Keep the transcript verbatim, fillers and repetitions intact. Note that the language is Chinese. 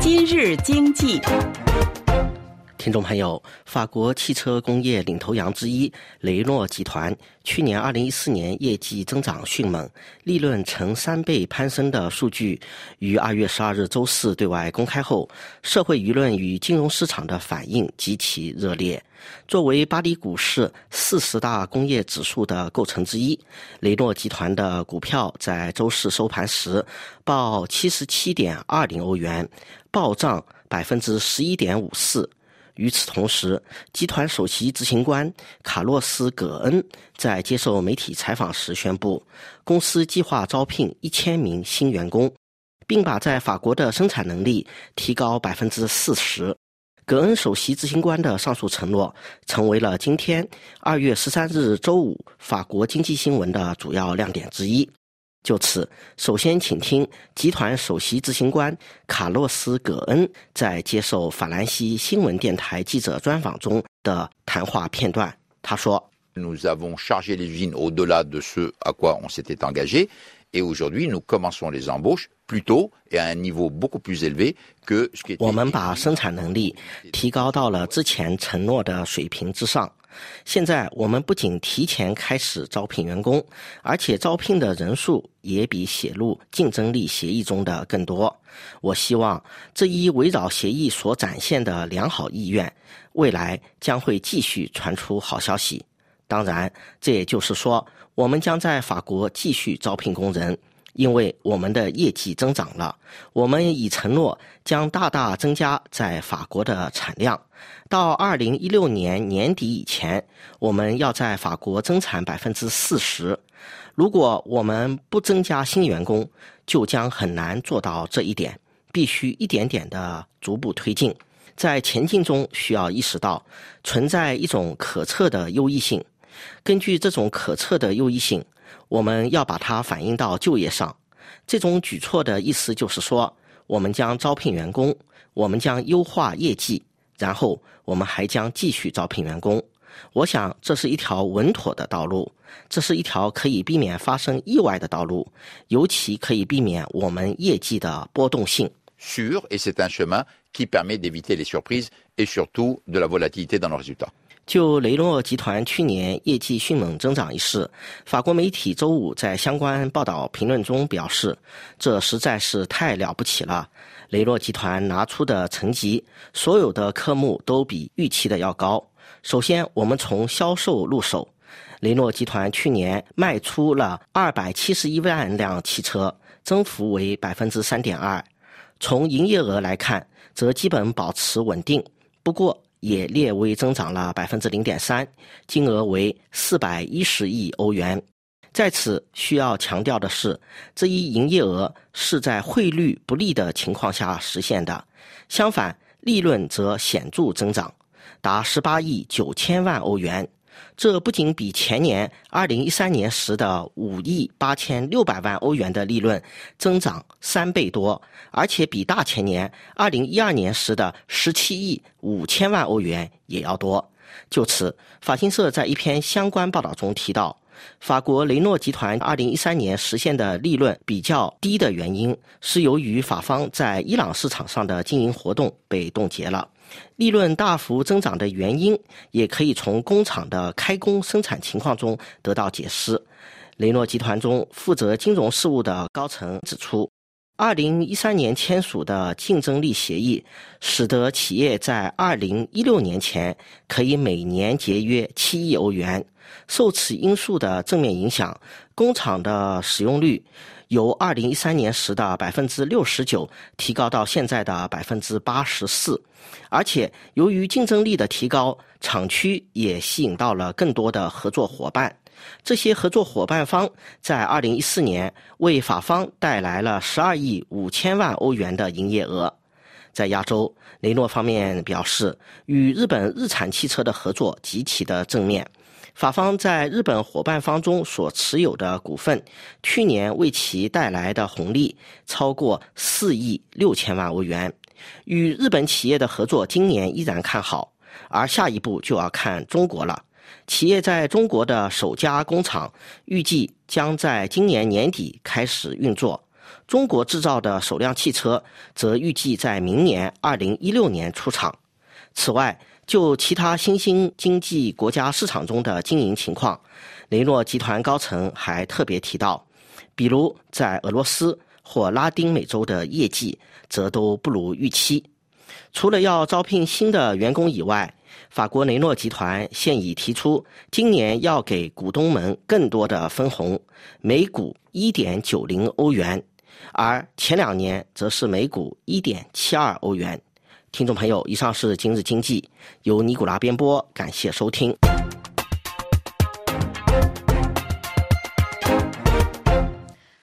今日经济。 听众朋友，法国汽车工业领头羊之一雷诺集团去年二零一四年业绩增长迅猛，利润呈三倍攀升的数据于二月十二日周四对外公开后，社会舆论与金融市场的反应极其热烈。作为巴黎股市四十大工业指数的构成之一，雷诺集团的股票在周四收盘时报七十七点二零欧元，暴涨百分之十一点五四。与此同时，集团首席执行官卡洛斯·葛恩在接受媒体采访时宣布，公司计划招聘一千名新员工，并把在法国的生产能力提高百分之四十。葛恩首席执行官的上述承诺成为了今天二月十三日周五法国经济新闻的主要亮点之一。就此，首先请听集团首席执行官卡洛斯·葛恩在接受法兰西新闻电台记者专访中的谈话片段。他说 Nous avons chargé les usines au-delà de ce à quoi on s'était engagé, et aujourd'hui nous commençons les embauches plus tôt et à un niveau beaucoup plus élevé que ce qui était. 我们把生产能力提高到了之前承诺的水平之上。现在我们不仅提前开始招聘员工，而且招聘的人数也比写入竞争力协议中的更多。我希望这一围绕协议所展现的良好意愿，未来将会继续传出好消息。当然，这也就是说，我们将在法国继续招聘工人，因为我们的业绩增长了。我们已承诺将大大增加在法国的产量。到二零一六年年底以前，我们要在法国增产百分之四十。如果我们不增加新员工，就将很难做到这一点，必须一点点的逐步推进。在前进中需要意识到存在一种可测的优异性，根据这种可测的优异性，我们要把它反映到就业上。这种举措的意思就是说，我们将招聘员工，我们将优化业绩，然后我们还将继续招聘员工。我想这是一条稳妥的道路，这是一条可以避免发生意外的道路，尤其可以避免我们业绩的波动性。 Sûr, et c'est un chemin qui permet d'éviter les surprises et surtout de la volatilité dans nos résultats. 就雷诺集团去年业绩迅猛增长一事，法国媒体周五在相关报道评论中表示，这实在是太了不起了。雷诺集团拿出的成绩，所有的科目都比预期的要高。首先，我们从销售入手，雷诺集团去年卖出了二百七十一万辆汽车，增幅为百分之三点二。从营业额来看，则基本保持稳定，不过也略微增长了百分之零点三，金额为四百一十亿欧元。在此需要强调的是，这一营业额是在汇率不利的情况下实现的，相反，利润则显著增长，达十八亿九千万欧元。这不仅比前年二零一三年时的五亿八千六百万欧元的利润增长三倍多，而且比大前年二零一二年时的十七亿五千万欧元也要多。就此，法新社在一篇相关报道中提到，法国雷诺集团二零一三年实现的利润比较低的原因是由于法方在伊朗市场上的经营活动被冻结了。利润大幅增长的原因也可以从工厂的开工生产情况中得到解释。雷诺集团中负责金融事务的高层指出，二零一三年签署的竞争力协议使得企业在二零一六年前可以每年节约七亿欧元。受此因素的正面影响，工厂的使用率由二零一三年时的百分之六十九提高到现在的百分之八十四，而且由于竞争力的提高，厂区也吸引到了更多的合作伙伴。这些合作伙伴方在二零一四年为法方带来了十二亿五千万欧元的营业额。在亚洲，雷诺方面表示，与日本日产汽车的合作极其的正面。法方在日本伙伴方中所持有的股份，去年为其带来的红利超过四亿六千万欧元。与日本企业的合作今年依然看好，而下一步就要看中国了。企业在中国的首家工厂预计将在今年年底开始运作。 中国制造的首辆汽车则预计在明年二零一六年出厂。此外，就其他新兴经济国家市场中的经营情况，雷诺集团高层还特别提到，比如在俄罗斯或拉丁美洲的业绩则都不如预期。除了要招聘新的员工以外，法国雷诺集团现已提出今年要给股东们更多的分红，每股 一点九零 欧元，而前两年则是每股 一点七二 欧元。听众朋友，以上是今日经济，由尼古拉编播，感谢收听。